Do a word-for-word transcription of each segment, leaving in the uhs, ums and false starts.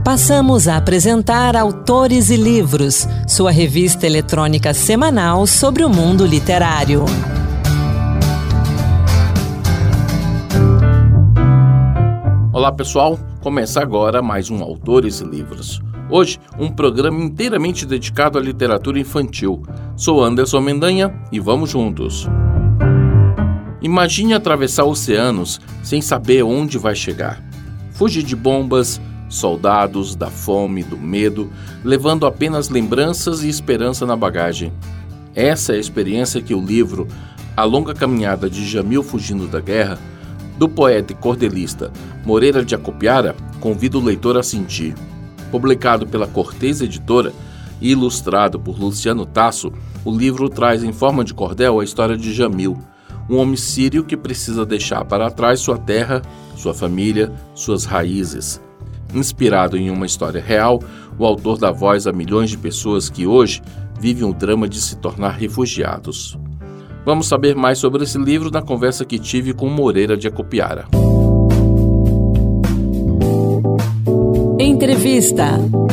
Passamos a apresentar Autores e Livros, sua revista eletrônica semanal sobre o mundo literário. Olá pessoal, começa agora mais um Autores e Livros. Hoje, um programa inteiramente dedicado à literatura infantil. Sou Anderson Mendanha e vamos juntos. Imagine atravessar oceanos sem saber onde vai chegar. Fugir de bombas, soldados, da fome, do medo, levando apenas lembranças e esperança na bagagem. Essa é a experiência que o livro A Longa Caminhada de Jamil Fugindo da Guerra, do poeta e cordelista Moreira de Acopiara, convida o leitor a sentir. Publicado pela Cortez Editora e ilustrado por Luciano Tasso, o livro traz em forma de cordel a história de Jamil, um homem sírio que precisa deixar para trás sua terra, sua família, suas raízes. Inspirado em uma história real, o autor dá voz a milhões de pessoas que hoje vivem o drama de se tornar refugiados. Vamos saber mais sobre esse livro na conversa que tive com Moreira de Acopiara. Entrevista.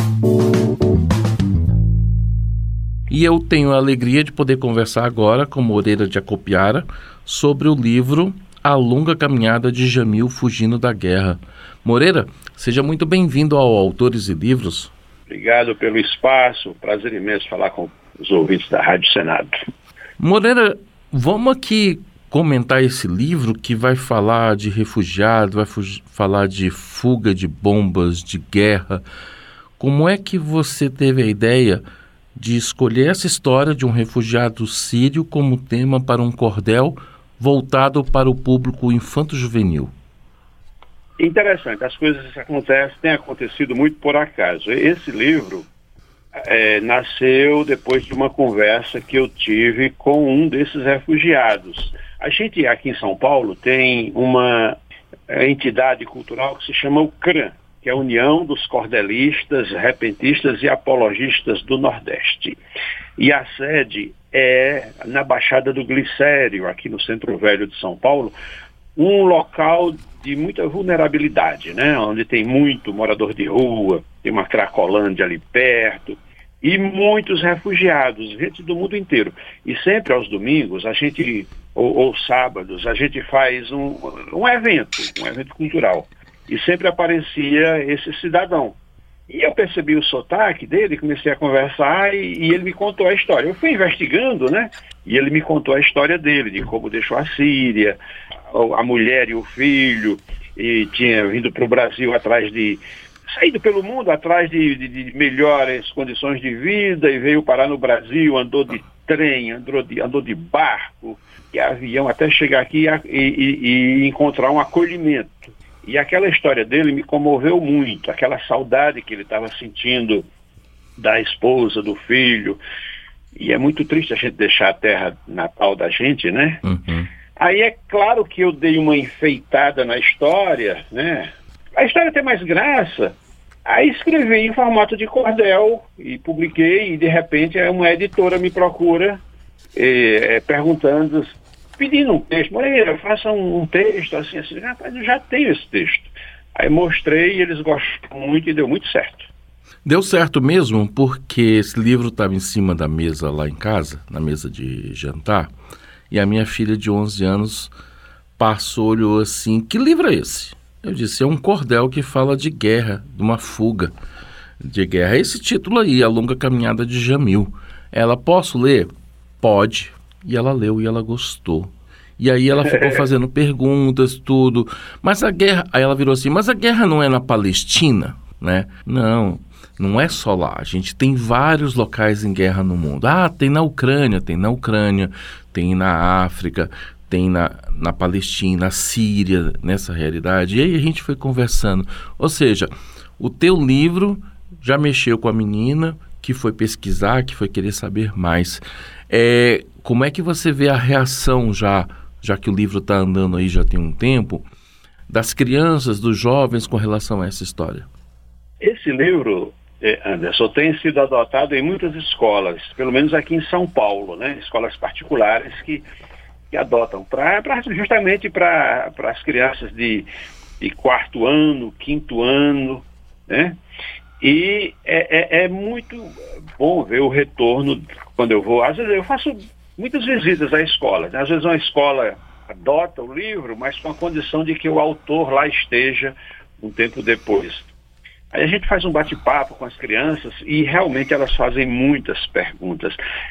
E eu tenho a alegria de poder conversar agora com Moreira de Acopiara sobre o livro A Longa Caminhada de Jamil Fugindo da Guerra. Moreira, seja muito bem-vindo ao Autores e Livros. Obrigado pelo espaço, prazer imenso falar com os ouvintes da Rádio Senado. Moreira, vamos aqui comentar esse livro que vai falar de refugiado, vai fu- falar de fuga de bombas, de guerra. Como é que você teve a ideia de escolher essa história de um refugiado sírio como tema para um cordel voltado para o público infanto-juvenil? Interessante, as coisas acontecem, têm acontecido muito por acaso. Esse livro é, nasceu depois de uma conversa que eu tive com um desses refugiados. A gente aqui em São Paulo tem uma entidade cultural que se chama o CRAN, que é a União dos Cordelistas, Repentistas e Apologistas do Nordeste. E a sede é na Baixada do Glicério, aqui no Centro Velho de São Paulo, um local de muita vulnerabilidade, né? Onde tem muito morador de rua, tem uma Cracolândia ali perto, e muitos refugiados, gente do mundo inteiro. E sempre aos domingos, a gente, ou, ou sábados, a gente faz um, um evento, um evento cultural. E sempre aparecia esse cidadão. E eu percebi o sotaque dele, comecei a conversar e, e ele me contou a história. Eu fui investigando, né? E ele me contou a história dele, de como deixou a Síria, a mulher e o filho, e tinha vindo para o Brasil atrás de... saído pelo mundo atrás de, de, de melhores condições de vida e veio parar no Brasil, andou de trem, andou de, andou de barco, de avião, até chegar aqui e, e, e encontrar um acolhimento. E aquela história dele me comoveu muito, aquela saudade que ele estava sentindo da esposa, do filho. E é muito triste a gente deixar a terra natal da gente, né? Uhum. Aí é claro que eu dei uma enfeitada na história, né? A história tem mais graça. Aí escrevi em formato de cordel e publiquei, e de repente uma editora me procura eh, perguntando, pedindo um texto. Moreira, faça um, um texto assim, assim. Rapaz, eu já tenho esse texto. Aí mostrei e eles gostaram muito e deu muito certo. Deu certo mesmo, porque esse livro estava em cima da mesa lá em casa, na mesa de jantar, e a minha filha de onze anos passou, olhou assim, que livro é esse? Eu disse, é um cordel que fala de guerra, de uma fuga de guerra. Esse título aí, A Longa Caminhada de Jamil. Ela, posso ler? Pode. E ela leu e ela gostou. E aí ela ficou fazendo perguntas, tudo. Mas a guerra... Aí ela virou assim, mas a guerra não é na Palestina, né? Não, não é só lá. A gente tem vários locais em guerra no mundo. Ah, tem na Ucrânia, tem na Ucrânia, tem na África, tem na, na Palestina, na Síria, nessa realidade. E aí a gente foi conversando. Ou seja, o teu livro já mexeu com a menina que foi pesquisar, que foi querer saber mais. É, como é que você vê a reação já, já que o livro está andando aí já tem um tempo, das crianças, dos jovens com relação a essa história? Esse livro, Anderson, tem sido adotado em muitas escolas, pelo menos aqui em São Paulo, né? Escolas particulares que que adotam, pra, pra, justamente para as crianças de, de quarto ano, quinto ano, né? E é, é, é muito bom ver o retorno quando eu vou. Às vezes eu faço muitas visitas à escola, né? Às vezes uma escola adota o livro, mas com a condição de que o autor lá esteja um tempo depois. Aí a gente faz um bate-papo com as crianças e realmente elas fazem muitas perguntas.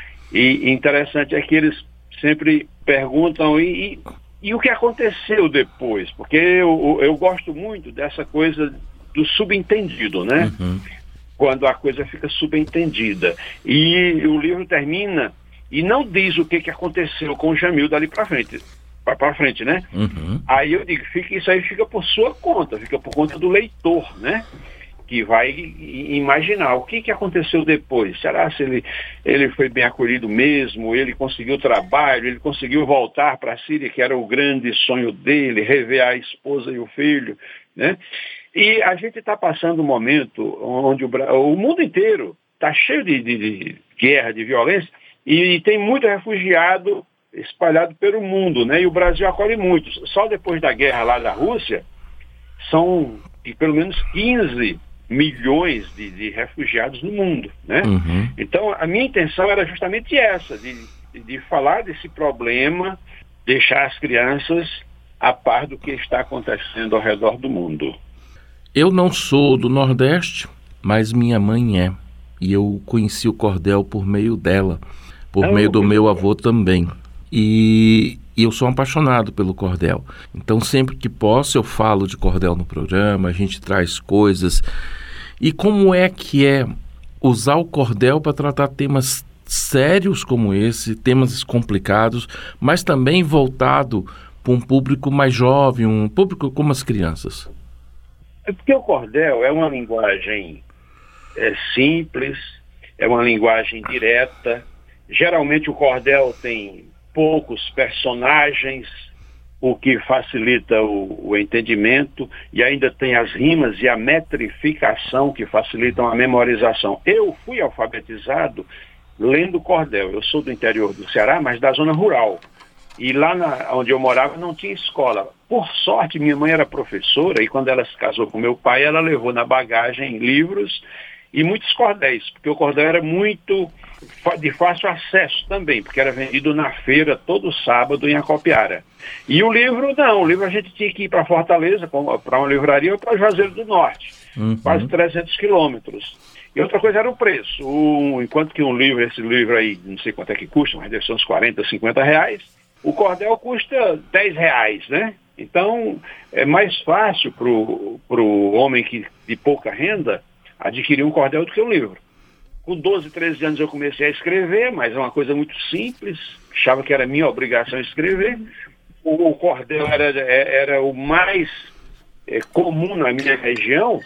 E interessante é que eles sempre perguntam e, e, e o que aconteceu depois, porque eu, eu gosto muito dessa coisa do subentendido, né? Uhum. Quando a coisa fica subentendida. E o livro termina e não diz o que, que aconteceu com o Jamil dali para frente. para frente, né? Uhum. Aí eu digo, fica, isso aí fica por sua conta, fica por conta do leitor, né? Que vai imaginar o que, que aconteceu depois. Será se ele, ele foi bem acolhido mesmo, ele conseguiu trabalho, ele conseguiu voltar para a Síria, que era o grande sonho dele, rever a esposa e o filho, né? E a gente está passando um momento onde o, o mundo inteiro está cheio de, de, de guerra, de violência, e, e tem muito refugiado espalhado pelo mundo, né? E o Brasil acolhe muitos. Só depois da guerra lá da Rússia, são pelo menos quinze milhões de, de refugiados no mundo, né? Uhum. Então, a minha intenção era justamente essa, de, de, de falar desse problema, deixar as crianças a par do que está acontecendo ao redor do mundo. Eu não sou do Nordeste, mas minha mãe é. E eu conheci o cordel por meio dela, por não, meio do meu avô também. E, e eu sou um apaixonado pelo cordel. Então, sempre que posso, eu falo de cordel no programa, a gente traz coisas. E como é que é usar o cordel para tratar temas sérios como esse, temas complicados, mas também voltado para um público mais jovem, um público como as crianças? É porque o cordel é uma linguagem é, simples, é uma linguagem direta. Geralmente o cordel tem poucos personagens, o que facilita o, o entendimento, e ainda tem as rimas e a metrificação que facilitam a memorização. Eu fui alfabetizado lendo cordel. Eu sou do interior do Ceará, mas da zona rural. E lá na, onde eu morava não tinha escola. Por sorte, minha mãe era professora e quando ela se casou com meu pai, ela levou na bagagem livros e muitos cordéis, porque o cordel era muito de fácil acesso também, porque era vendido na feira todo sábado em Acopiara. E o livro, não, o livro a gente tinha que ir para Fortaleza, para uma livraria ou para Juazeiro do Norte, uhum. quase trezentos quilômetros. E outra coisa era o preço. O, enquanto que um livro, esse livro aí, não sei quanto é que custa, mas deve ser uns quarenta, cinquenta reais, o cordel custa dez reais, né? Então, é mais fácil para o homem que, de pouca renda adquirir um cordel do que um livro. Com doze, treze anos eu comecei a escrever, mas é uma coisa muito simples, achava que era minha obrigação escrever. O, o cordel era, era o mais é, comum na minha região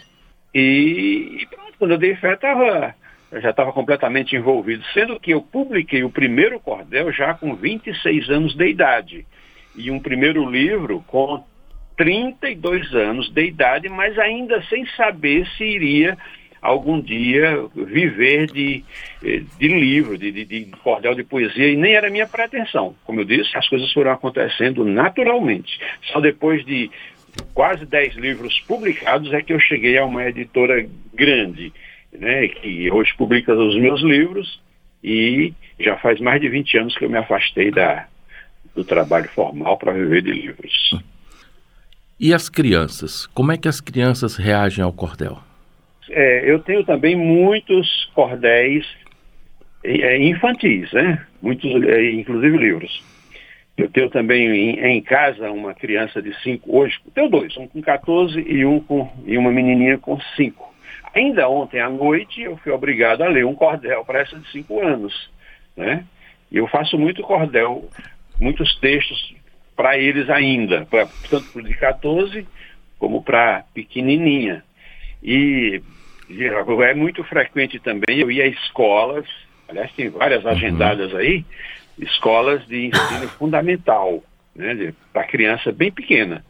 e, e pronto, quando eu dei fé, tava, eu já estava completamente envolvido, sendo que eu publiquei o primeiro cordel já com vinte e seis anos de idade e um primeiro livro com trinta e dois anos de idade, mas ainda sem saber se iria algum dia viver de, de livro, de, de, de cordel de poesia, e nem era minha pretensão. Como eu disse, as coisas foram acontecendo naturalmente. Só depois de quase dez livros publicados é que eu cheguei a uma editora grande, né, que hoje publica os meus livros, e já faz mais de vinte anos que eu me afastei da, do trabalho formal para viver de livros. E as crianças? Como é que as crianças reagem ao cordel? É, eu tenho também muitos cordéis é, infantis, né? Muitos, é, inclusive livros. Eu tenho também em, em casa uma criança de cinco, hoje, tenho dois, um com quatorze e, um com, e uma menininha com cinco. Ainda ontem à noite eu fui obrigado a ler um cordel para essa de cinco anos, né? E eu faço muito cordel, muitos textos para eles ainda, pra, tanto para o de quatorze como para a pequenininha. E é muito frequente também eu ir a escolas, aliás tem várias agendadas aí, escolas de ensino fundamental, né, para criança bem pequena.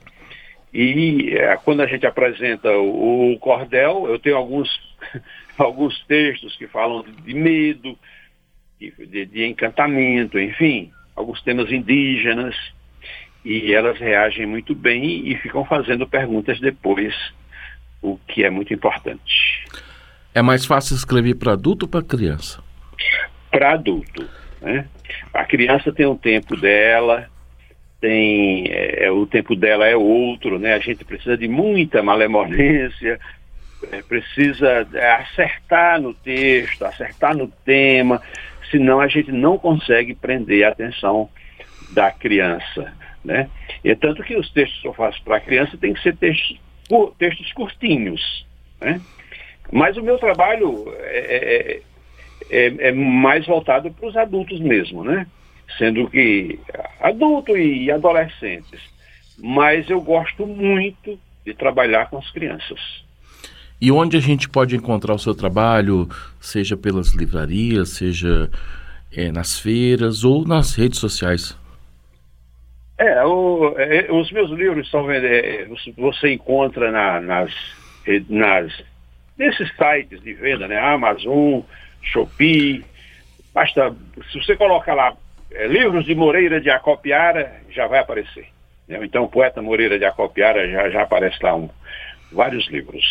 E é, quando a gente apresenta o, o cordel, eu tenho alguns, alguns textos que falam de, de medo, de, de encantamento, enfim, alguns temas indígenas, e elas reagem muito bem e ficam fazendo perguntas depois, o que é muito importante. É mais fácil escrever para adulto ou para criança? Para adulto, né? A criança tem o tempo dela, tem é, o tempo dela é outro, né? A gente precisa de muita malemolência, é, precisa é, acertar no texto, acertar no tema, senão a gente não consegue prender a atenção da criança, né? E tanto que os textos que eu faço para a criança tem que ser textos, textos curtinhos, né? Mas o meu trabalho é, é, é mais voltado para os adultos mesmo, né? Sendo que adulto e adolescentes. Mas eu gosto muito de trabalhar com as crianças. E onde a gente pode encontrar o seu trabalho, seja pelas livrarias, seja é, nas feiras ou nas redes sociais? É, o, é os meus livros são é, você encontra na, nas, nas nesses sites de venda, né? Amazon, Shopee. Basta, se você colocar lá é, livros de Moreira de Acopiara, já vai aparecer. Né? Então, Poeta Moreira de Acopiara já, já aparece lá um, vários livros.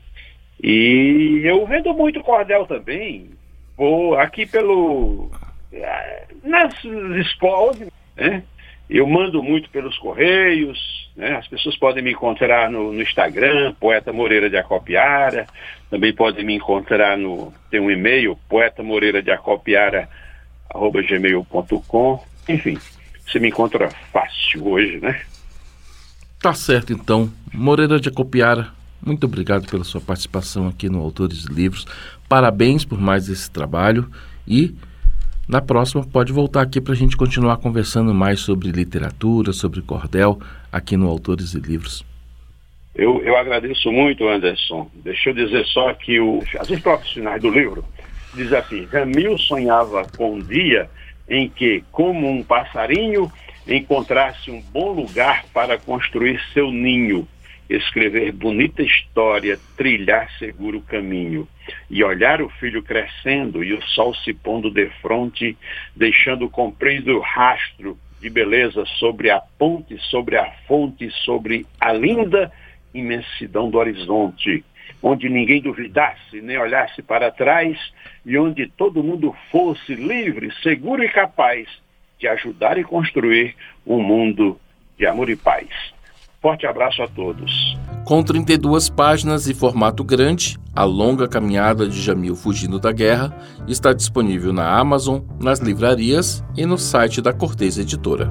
E eu vendo muito cordel também. Vou aqui pelo nas escolas, né? Eu mando muito pelos correios, né? As pessoas podem me encontrar no, no Instagram, Poeta Moreira de Acopiara, também podem me encontrar no, tem um e-mail, poeta moreira de acopiara arroba gmail ponto com. Enfim, você me encontra fácil hoje, né? Tá certo, então. Moreira de Acopiara, muito obrigado pela sua participação aqui no Autores de Livros. Parabéns por mais esse trabalho e na próxima pode voltar aqui para a gente continuar conversando mais sobre literatura, sobre cordel, aqui no Autores de Livros. Eu, eu agradeço muito, Anderson. Deixa eu dizer só que o, as estrofes finais do livro diz assim: Jamil sonhava com um dia em que, como um passarinho, encontrasse um bom lugar para construir seu ninho, escrever bonita história, trilhar seguro caminho, e olhar o filho crescendo e o sol se pondo defronte, deixando comprido rastro de beleza sobre a ponte, sobre a fonte, sobre a linda imensidão do horizonte, onde ninguém duvidasse nem olhasse para trás e onde todo mundo fosse livre, seguro e capaz de ajudar e construir um mundo de amor e paz. Forte abraço a todos. Com trinta e duas páginas e formato grande, A Longa Caminhada de Jamil Fugindo da Guerra está disponível na Amazon, nas livrarias e no site da Cortez Editora.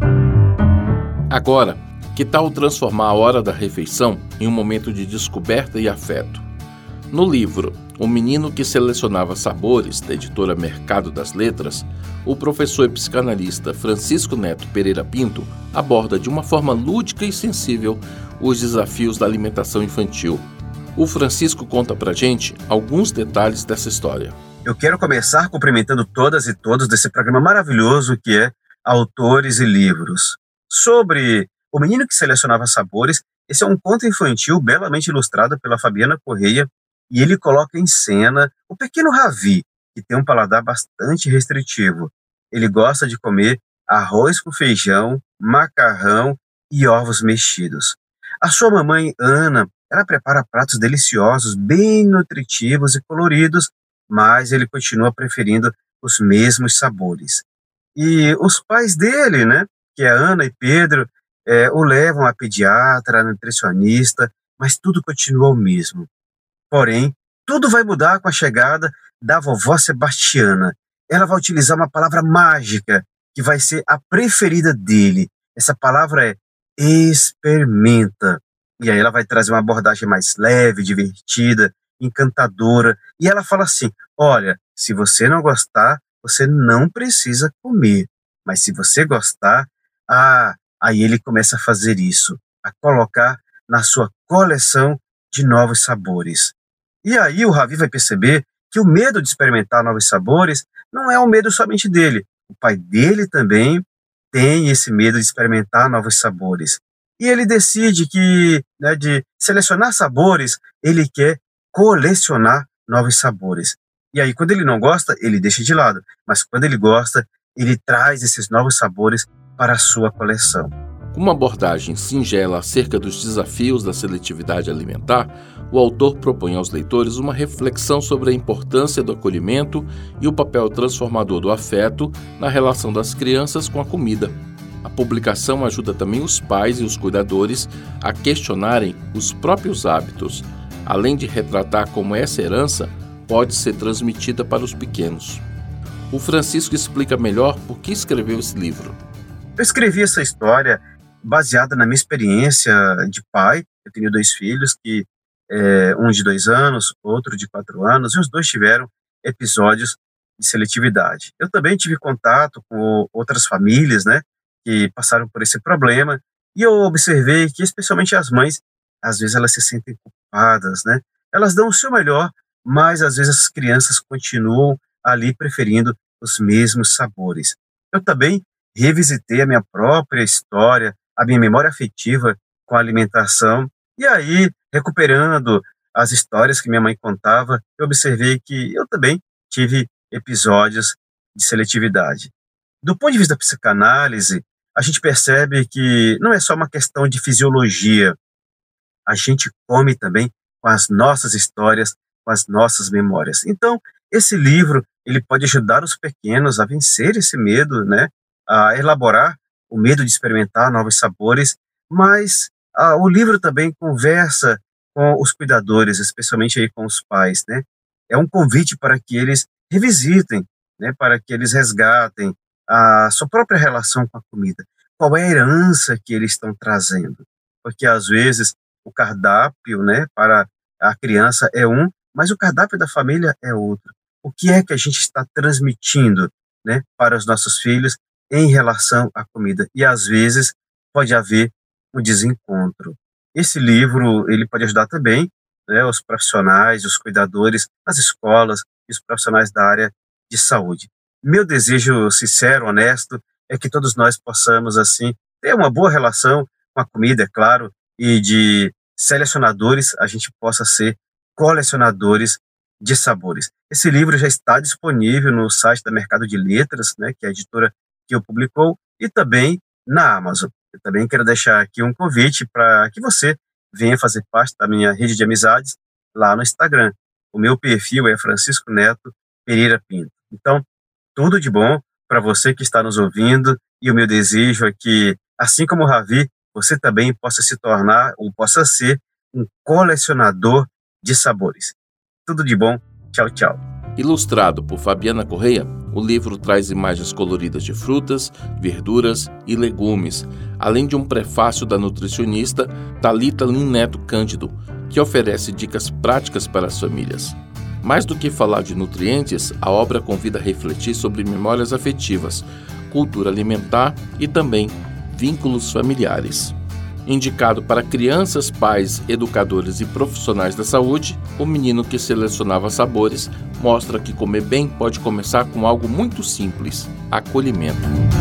Agora, que tal transformar a hora da refeição em um momento de descoberta e afeto? No livro O Menino que Selecionava Sabores, da editora Mercado das Letras, o professor e psicanalista Francisco Neto Pereira Pinto aborda de uma forma lúdica e sensível os desafios da alimentação infantil. O Francisco conta pra gente alguns detalhes dessa história. Eu quero começar cumprimentando todas e todos desse programa maravilhoso que é Autores e Livros. Sobre O Menino que Selecionava Sabores, esse é um conto infantil belamente ilustrado pela Fabiana Correia, e ele coloca em cena o pequeno Ravi, que tem um paladar bastante restritivo. Ele gosta de comer arroz com feijão, macarrão e ovos mexidos. A sua mamãe, Ana, ela prepara pratos deliciosos, bem nutritivos e coloridos, mas ele continua preferindo os mesmos sabores. E os pais dele, né, que é Ana e Pedro, é, o levam a pediatra, a nutricionista, mas tudo continua o mesmo. Porém, tudo vai mudar com a chegada da vovó Sebastiana. Ela vai utilizar uma palavra mágica que vai ser a preferida dele. Essa palavra é experimenta. E aí ela vai trazer uma abordagem mais leve, divertida, encantadora. E ela fala assim: olha, se você não gostar, você não precisa comer. Mas se você gostar, ah, aí ele começa a fazer isso, a colocar na sua coleção de novos sabores. E aí o Ravi vai perceber que o medo de experimentar novos sabores não é um medo somente dele. O pai dele também tem esse medo de experimentar novos sabores. E ele decide que, né, de selecionar sabores, ele quer colecionar novos sabores. E aí, quando ele não gosta, ele deixa de lado. Mas quando ele gosta, ele traz esses novos sabores para a sua coleção. Com uma abordagem singela acerca dos desafios da seletividade alimentar, o autor propõe aos leitores uma reflexão sobre a importância do acolhimento e o papel transformador do afeto na relação das crianças com a comida. A publicação ajuda também os pais e os cuidadores a questionarem os próprios hábitos, além de retratar como essa herança pode ser transmitida para os pequenos. O Francisco explica melhor por que escreveu esse livro. Eu escrevi essa história baseada na minha experiência de pai. Eu tenho dois filhos, que é, um de dois anos, outro de quatro anos, e os dois tiveram episódios de seletividade. Eu também tive contato com outras famílias, né, que passaram por esse problema, e eu observei que, especialmente as mães, às vezes elas se sentem culpadas, né? Elas dão o seu melhor, mas às vezes as crianças continuam ali preferindo os mesmos sabores. Eu também revisitei a minha própria história, a minha memória afetiva com a alimentação, e aí, recuperando as histórias que minha mãe contava, eu observei que eu também tive episódios de seletividade. Do ponto de vista da psicanálise, a gente percebe que não é só uma questão de fisiologia, a gente come também com as nossas histórias, com as nossas memórias. Então, esse livro, ele pode ajudar os pequenos a vencer esse medo, né? A elaborar o medo de experimentar novos sabores, mas ah, o livro também conversa com os cuidadores, especialmente aí com os pais, né? É um convite para que eles revisitem, né? Para que eles resgatem a sua própria relação com a comida. Qual é a herança que eles estão trazendo? Porque às vezes o cardápio, né, para a criança é um, mas o cardápio da família é outro. O que é que a gente está transmitindo, né, para os nossos filhos em relação à comida? E às vezes pode haver um desencontro. Esse livro, ele pode ajudar também, né, os profissionais, os cuidadores, as escolas e os profissionais da área de saúde. Meu desejo sincero, honesto, é que todos nós possamos, assim, ter uma boa relação com a comida, é claro, e de selecionadores, a gente possa ser colecionadores de sabores. Esse livro já está disponível no site da Mercado de Letras, né, que é a editora que o publicou, e também na Amazon. Eu também quero deixar aqui um convite para que você venha fazer parte da minha rede de amizades lá no Instagram. O meu perfil é Francisco Neto Pereira Pinto. Então, tudo de bom para você que está nos ouvindo, e o meu desejo é que, assim como o Ravi, você também possa se tornar ou possa ser um colecionador de sabores. Tudo de bom. Tchau, tchau. Ilustrado por Fabiana Correia, o livro traz imagens coloridas de frutas, verduras e legumes, além de um prefácio da nutricionista Thalita Lin Neto Cândido, que oferece dicas práticas para as famílias. Mais do que falar de nutrientes, a obra convida a refletir sobre memórias afetivas, cultura alimentar e também vínculos familiares. Indicado para crianças, pais, educadores e profissionais da saúde, O Menino que Selecionava Sabores mostra que comer bem pode começar com algo muito simples: acolhimento.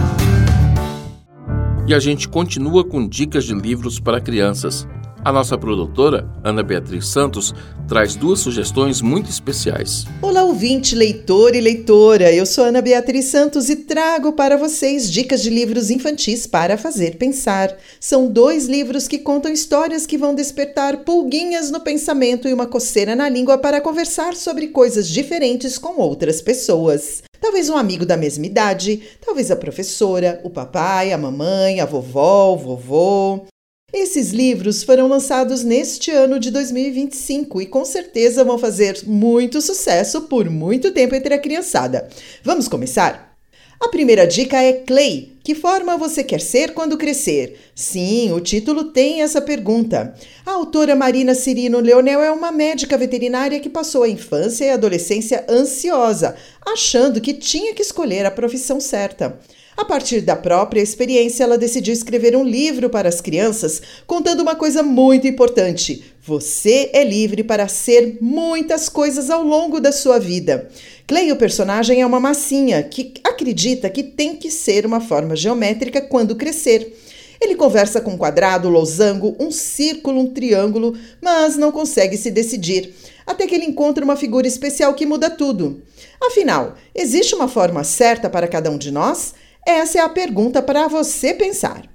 E a gente continua com dicas de livros para crianças. A nossa produtora, Ana Beatriz Santos, traz duas sugestões muito especiais. Olá, ouvinte, leitor e leitora. Eu sou Ana Beatriz Santos e trago para vocês dicas de livros infantis para fazer pensar. São dois livros que contam histórias que vão despertar pulguinhas no pensamento e uma coceira na língua para conversar sobre coisas diferentes com outras pessoas. Talvez um amigo da mesma idade, talvez a professora, o papai, a mamãe, a vovó, o vovô. Esses livros foram lançados neste ano de dois mil e vinte e cinco e com certeza vão fazer muito sucesso por muito tempo entre a criançada. Vamos começar? A primeira dica é Clay. Que forma você quer ser quando crescer? Sim, o título tem essa pergunta. A autora Marina Cirino Leonel é uma médica veterinária que passou a infância e a adolescência ansiosa, achando que tinha que escolher a profissão certa. A partir da própria experiência, ela decidiu escrever um livro para as crianças, contando uma coisa muito importante. Você é livre para ser muitas coisas ao longo da sua vida. Clay, o personagem, é uma massinha que acredita que tem que ser uma forma geométrica quando crescer. Ele conversa com um quadrado, losango, um círculo, um triângulo, mas não consegue se decidir, até que ele encontra uma figura especial que muda tudo. Afinal, existe uma forma certa para cada um de nós? Essa é a pergunta para você pensar.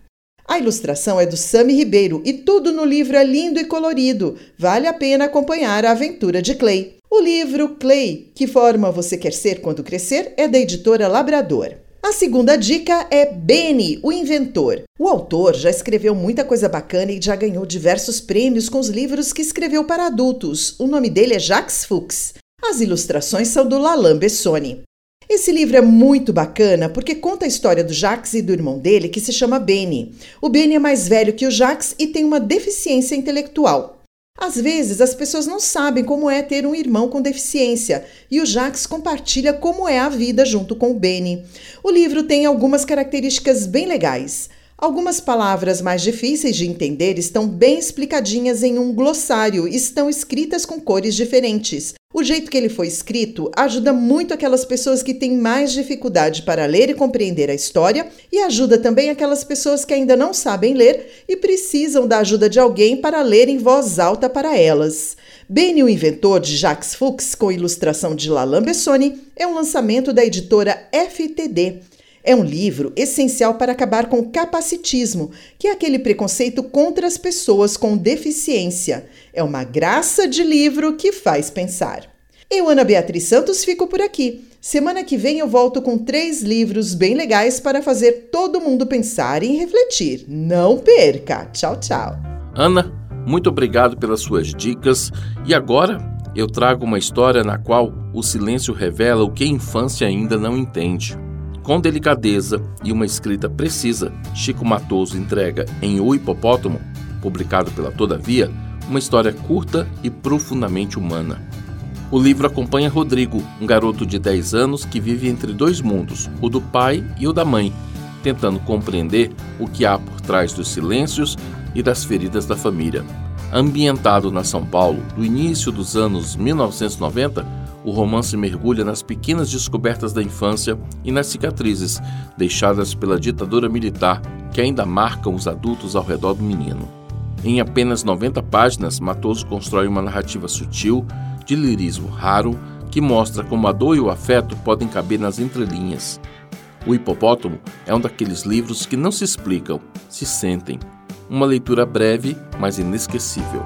A ilustração é do Sami Ribeiro e tudo no livro é lindo e colorido. Vale a pena acompanhar a aventura de Clay. O livro Clay, Que Forma Você Quer Ser Quando Crescer, é da editora Labrador. A segunda dica é Benny, o Inventor. O autor já escreveu muita coisa bacana e já ganhou diversos prêmios com os livros que escreveu para adultos. O nome dele é Jacques Fuchs. As ilustrações são do Lalan Bessoni. Esse livro é muito bacana porque conta a história do Jacques e do irmão dele, que se chama Benny. O Benny é mais velho que o Jacques e tem uma deficiência intelectual. Às vezes, as pessoas não sabem como é ter um irmão com deficiência e o Jacques compartilha como é a vida junto com o Benny. O livro tem algumas características bem legais. Algumas palavras mais difíceis de entender estão bem explicadinhas em um glossário e estão escritas com cores diferentes. O jeito que ele foi escrito ajuda muito aquelas pessoas que têm mais dificuldade para ler e compreender a história e ajuda também aquelas pessoas que ainda não sabem ler e precisam da ajuda de alguém para ler em voz alta para elas. Benny, o Inventor, de Jacques Fuchs, com ilustração de Lalan Bessoni, é um lançamento da editora F T D. É um livro essencial para acabar com o capacitismo, que é aquele preconceito contra as pessoas com deficiência. É uma graça de livro que faz pensar. Eu, Ana Beatriz Santos, fico por aqui. Semana que vem eu volto com três livros bem legais para fazer todo mundo pensar e refletir. Não perca! Tchau, tchau! Ana, muito obrigado pelas suas dicas. E agora eu trago uma história na qual o silêncio revela o que a infância ainda não entende. Com delicadeza e uma escrita precisa, Chico Matoso entrega em O Hipopótamo, publicado pela Todavia, uma história curta e profundamente humana. O livro acompanha Rodrigo, um garoto de dez anos que vive entre dois mundos, o do pai e o da mãe, tentando compreender o que há por trás dos silêncios e das feridas da família. Ambientado na São Paulo, do início dos anos mil novecentos e noventa, o romance mergulha nas pequenas descobertas da infância e nas cicatrizes deixadas pela ditadura militar que ainda marcam os adultos ao redor do menino. Em apenas noventa páginas, Matoso constrói uma narrativa sutil, de lirismo raro, que mostra como a dor e o afeto podem caber nas entrelinhas. O Hipopótamo é um daqueles livros que não se explicam, se sentem. Uma leitura breve, mas inesquecível.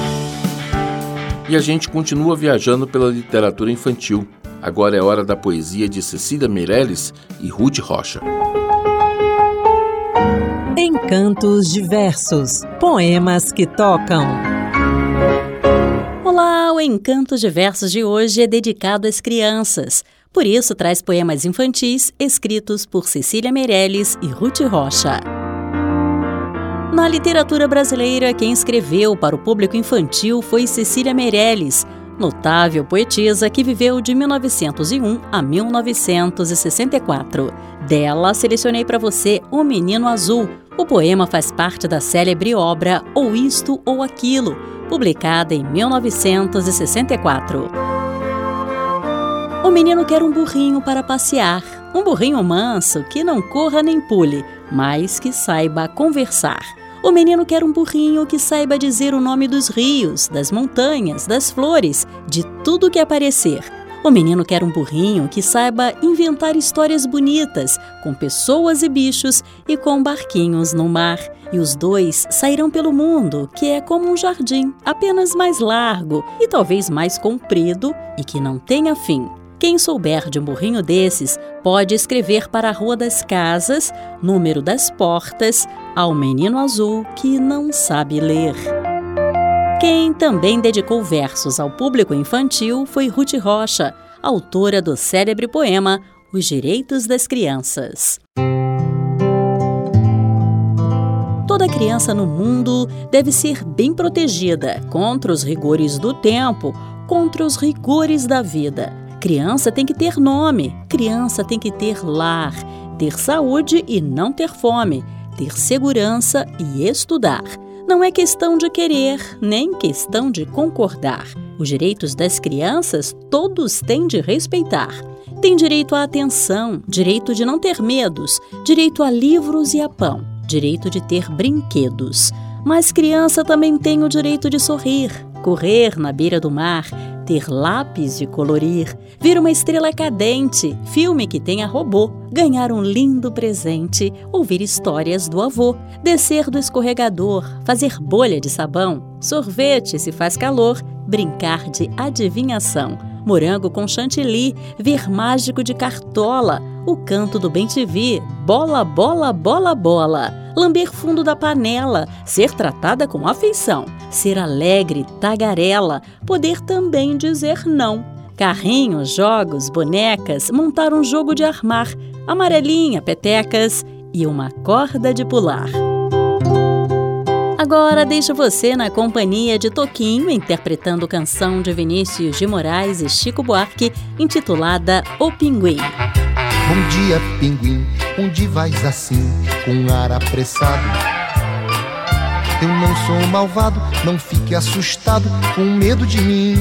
E a gente continua viajando pela literatura infantil. Agora é hora da poesia de Cecília Meirelles e Ruth Rocha. Encantos diversos, poemas que tocam. Olá, o Encantos Diversos de hoje é dedicado às crianças. Por isso, traz poemas infantis escritos por Cecília Meirelles e Ruth Rocha. Na literatura brasileira, quem escreveu para o público infantil foi Cecília Meirelles, notável poetisa que viveu de mil novecentos e um a mil novecentos e sessenta e quatro. Dela, selecionei para você O Menino Azul. O poema faz parte da célebre obra Ou Isto ou Aquilo, publicada em mil novecentos e sessenta e quatro. O menino quer um burrinho para passear, um burrinho manso que não corra nem pule, mas que saiba conversar. O menino quer um burrinho que saiba dizer o nome dos rios, das montanhas, das flores, de tudo que aparecer. O menino quer um burrinho que saiba inventar histórias bonitas, com pessoas e bichos e com barquinhos no mar. E os dois sairão pelo mundo, que é como um jardim, apenas mais largo e talvez mais comprido e que não tenha fim. Quem souber de um burrinho desses pode escrever para a Rua das Casas, número das portas, ao menino azul que não sabe ler. Quem também dedicou versos ao público infantil foi Ruth Rocha, autora do célebre poema Os Direitos das Crianças. Toda criança no mundo deve ser bem protegida contra os rigores do tempo, contra os rigores da vida. Criança tem que ter nome, criança tem que ter lar, ter saúde e não ter fome, ter segurança e estudar. Não é questão de querer, nem questão de concordar. Os direitos das crianças todos têm de respeitar. Tem direito à atenção, direito de não ter medos, direito a livros e a pão, direito de ter brinquedos. Mas criança também tem o direito de sorrir, correr na beira do mar, ter lápis de colorir, vir uma estrela cadente, filme que tenha robô, ganhar um lindo presente, ouvir histórias do avô, descer do escorregador, fazer bolha de sabão, sorvete se faz calor, brincar de adivinhação, morango com chantilly, ver mágico de cartola, o canto do bem-te-vi, bola, bola, bola, bola, lamber fundo da panela, ser tratada com afeição, ser alegre, tagarela, poder também dizer não. Carrinhos, jogos, bonecas, montar um jogo de armar, amarelinha, petecas e uma corda de pular. Agora deixo você na companhia de Toquinho interpretando canção de Vinícius de Moraes e Chico Buarque intitulada O Pinguim. Bom dia, pinguim, onde vais assim, com ar apressado? Eu não sou malvado, não fique assustado, com medo de mim.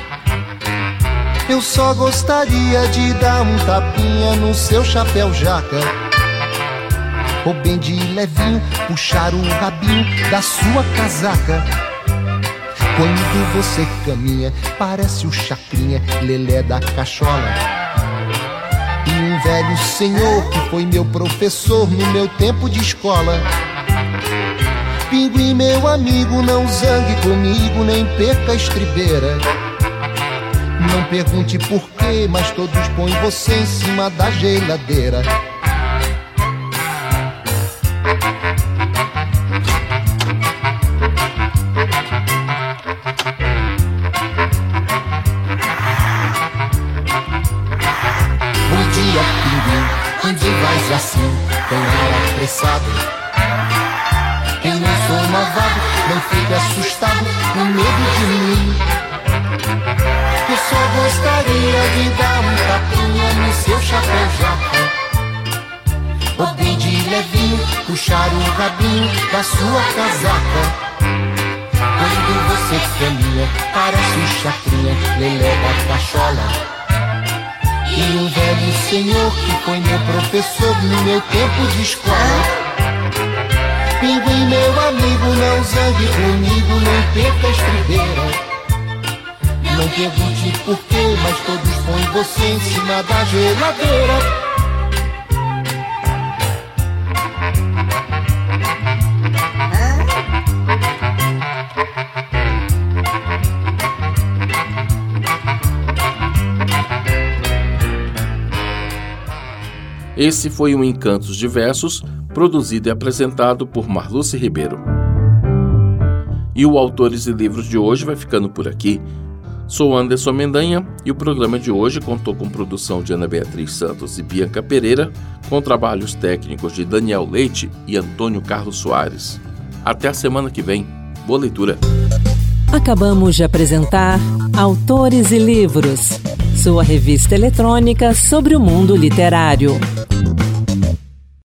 Eu só gostaria de dar um tapinha no seu chapéu jaca, ou bem de levinho, puxar o rabinho da sua casaca. Quando você caminha, parece o Chacrinha, lelé da cachola. E um velho senhor que foi meu professor no meu tempo de escola. Pinguim, meu amigo, não zangue comigo, nem perca a estribeira. Não pergunte por quê, mas todos põem você em cima da geladeira. Assim, com ar apressado, eu não sou malvado, não fique assustado, com medo de mim. Eu só gostaria de dar um tapinha no seu chapéu jaca, ou bem de levinho, puxar o rabinho da sua casaca. Quando você caminha, parece o Chacrinha, lelé da cachola. E um velho senhor que foi meu professor no meu tempo de escola. Pinguim, meu amigo, não zangue comigo, nem perca a estribeira. Não pergunte por quê, mas todos põem você em cima da geladeira. Esse foi o Encantos de Versos, produzido e apresentado por Marluce Ribeiro. E o Autores e Livros de hoje vai ficando por aqui. Sou Anderson Mendanha e o programa de hoje contou com produção de Ana Beatriz Santos e Bianca Pereira, com trabalhos técnicos de Daniel Leite e Antônio Carlos Soares. Até a semana que vem. Boa leitura. Acabamos de apresentar Autores e Livros, sua revista eletrônica sobre o mundo literário.